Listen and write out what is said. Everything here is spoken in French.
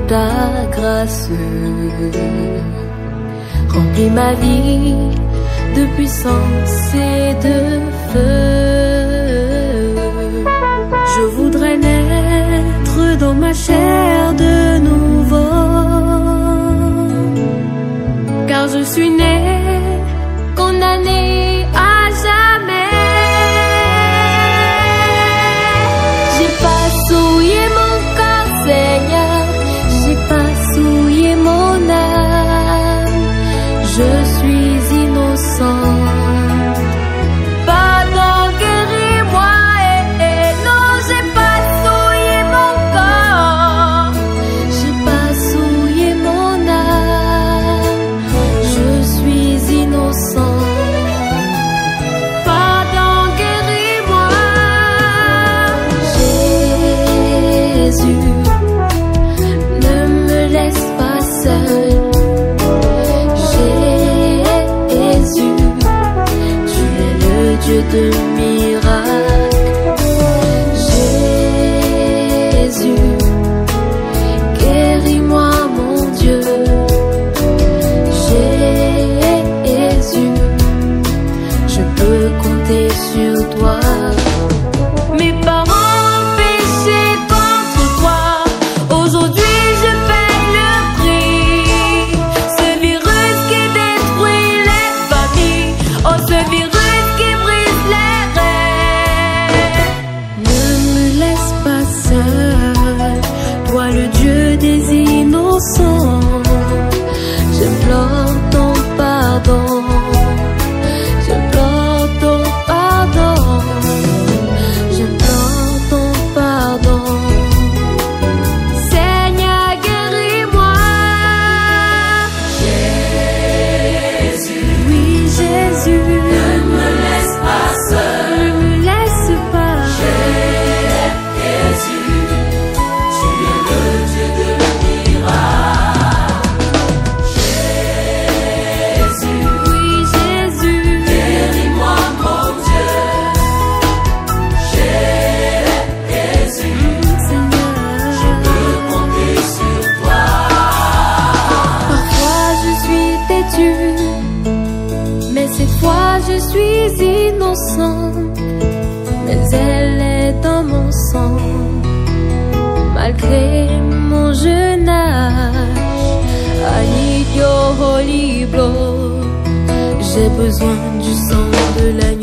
ta grâce remplit ma vie de puissance et de feu. Je voudrais naître dans ma chair de nouveau, car je suis né condamné à jamais. J'ai pas souillé mon corps, Seigneur, j'ai pas souillé mon âme. Je suis innocent. Pardon, guéris-moi, non, j'ai pas souillé mon corps, j'ai pas souillé mon âme. Je suis innocent. Pardon, guéris-moi. Jésus, ne me laisse pas seul. Dieu de miracles, Jésus, guéris-moi mon Dieu, Jésus, je peux compter sur toi. Mes parents ont péché contre toi, aujourd'hui je paye le prix. Ce virus qui détruit les familles, oh ce virus qui brise les rêves. Ne me laisse pas seul, toi le Dieu des innocents. J'implore ton pardon, j'implore ton pardon, j'implore ton pardon. Seigneur, guéris-moi. Jésus, oui Jésus, ne me laisse pas seul, ne me laisse pas. Jésus, tu es le Dieu de miracles. Jésus, oui Jésus, guéris-moi mon Dieu. Jésus, Seigneur, je peux compter sur toi. Parfois je suis têtu, mais cette fois je suis innocent. Mais elle est dans mon sang, malgré mon jeune âge. I need your holy blood. J'ai besoin du sang de l'agneau.